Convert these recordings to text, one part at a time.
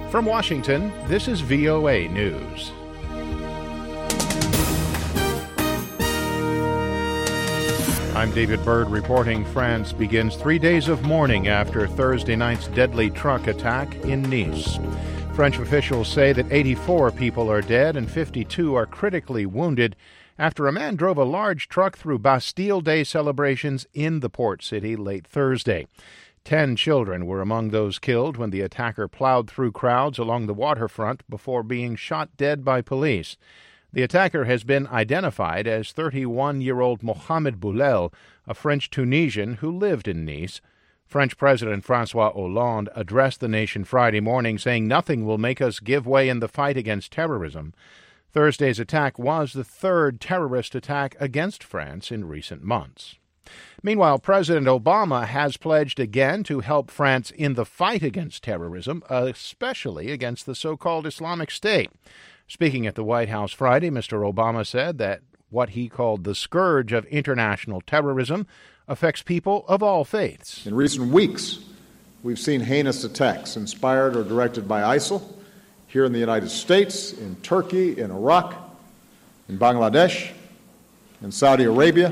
From Washington, this is VOA News. I'm David Byrd reporting. France begins 3 days of mourning after Thursday night's deadly truck attack in Nice. French officials say that 84 people are dead and 52 are critically wounded after a man drove a large truck through Bastille Day celebrations in the port city late Thursday. 10 children were among those killed when the attacker plowed through crowds along the waterfront before being shot dead by police. The attacker has been identified as 31-year-old Mohamed Boulel, a French Tunisian who lived in Nice. French President François Hollande addressed the nation Friday morning, saying nothing will make us give way in the fight against terrorism. Thursday's attack was the third terrorist attack against France in recent months. Meanwhile, President Obama has pledged again to help France in the fight against terrorism, especially against the so-called Islamic State. Speaking at the White House Friday, Mr. Obama said that what he called the scourge of international terrorism affects people of all faiths. In recent weeks, we've seen heinous attacks inspired or directed by ISIL here in the United States, in Turkey, in Iraq, in Bangladesh, in Saudi Arabia.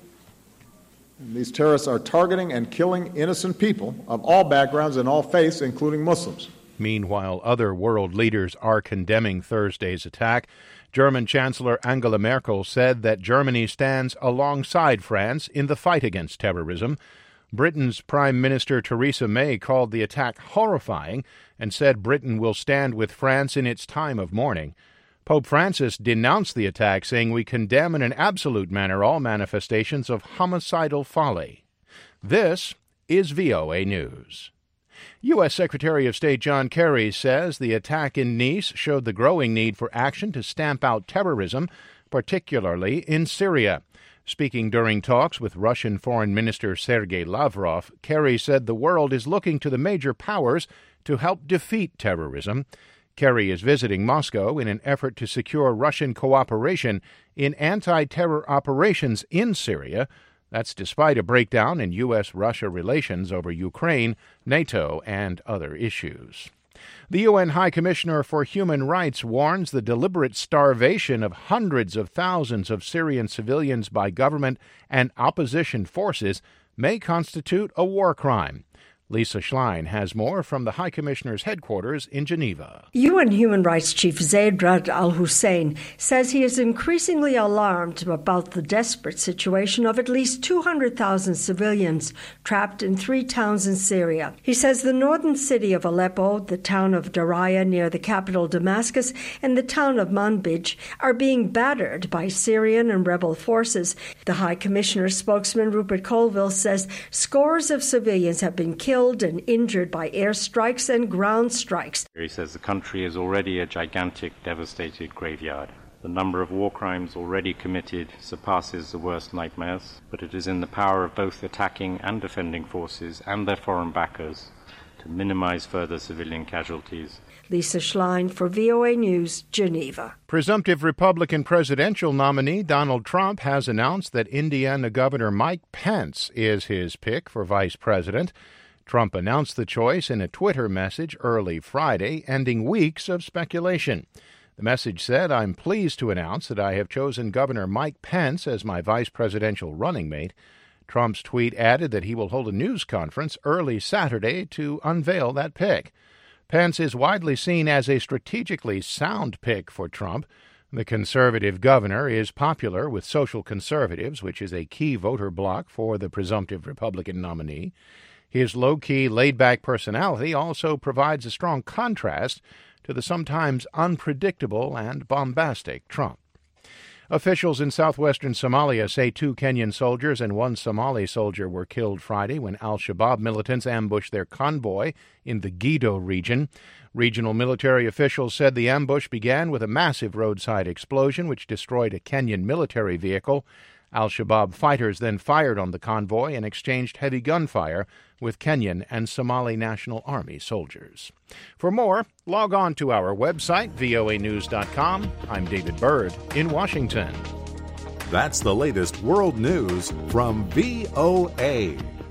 And these terrorists are targeting and killing innocent people of all backgrounds and all faiths, including Muslims. Meanwhile, other world leaders are condemning Thursday's attack. German Chancellor Angela Merkel said that Germany stands alongside France in the fight against terrorism. Britain's Prime Minister Theresa May called the attack horrifying and said Britain will stand with France in its time of mourning. Pope Francis denounced the attack, saying we condemn in an absolute manner all manifestations of homicidal folly. This is VOA News. U.S. Secretary of State John Kerry says the attack in Nice showed the growing need for action to stamp out terrorism, particularly in Syria. Speaking during talks with Russian Foreign Minister Sergei Lavrov, Kerry said the world is looking to the major powers to help defeat terrorism. Kerry is visiting Moscow in an effort to secure Russian cooperation in anti-terror operations in Syria. That's despite a breakdown in U.S.-Russia relations over Ukraine, NATO, and other issues. The UN High Commissioner for Human Rights warns the deliberate starvation of hundreds of thousands of Syrian civilians by government and opposition forces may constitute a war crime. Lisa Schlein has more from the High Commissioner's headquarters in Geneva. UN Human Rights Chief Zeid Ra'ad Al Hussein says he is increasingly alarmed about the desperate situation of at least 200,000 civilians trapped in 3 towns in Syria. He says the northern city of Aleppo, the town of Daraya near the capital Damascus, and the town of Manbij are being battered by Syrian and rebel forces. The High Commissioner's spokesman Rupert Colville says scores of civilians have been killed and injured by airstrikes and ground strikes. He says the country is already a gigantic, devastated graveyard. The number of war crimes already committed surpasses the worst nightmares, but it is in the power of both attacking and defending forces and their foreign backers to minimize further civilian casualties. Lisa Schlein for VOA News, Geneva. Presumptive Republican presidential nominee Donald Trump has announced that Indiana Governor Mike Pence is his pick for vice president. Trump announced the choice in a Twitter message early Friday, ending weeks of speculation. The message said, "I'm pleased to announce that I have chosen Governor Mike Pence as my vice presidential running mate." Trump's tweet added that he will hold a news conference early Saturday to unveil that pick. Pence is widely seen as a strategically sound pick for Trump. The conservative governor is popular with social conservatives, which is a key voter bloc for the presumptive Republican nominee. His low-key, laid-back personality also provides a strong contrast to the sometimes unpredictable and bombastic Trump. Officials in southwestern Somalia say 2 Kenyan soldiers and 1 Somali soldier were killed Friday when al-Shabaab militants ambushed their convoy in the Gedo region. Regional military officials said the ambush began with a massive roadside explosion which destroyed a Kenyan military vehicle. Al-Shabaab fighters then fired on the convoy and exchanged heavy gunfire with Kenyan and Somali National Army soldiers. For more, log on to our website, voanews.com. I'm David Byrd in Washington. That's the latest world news from VOA.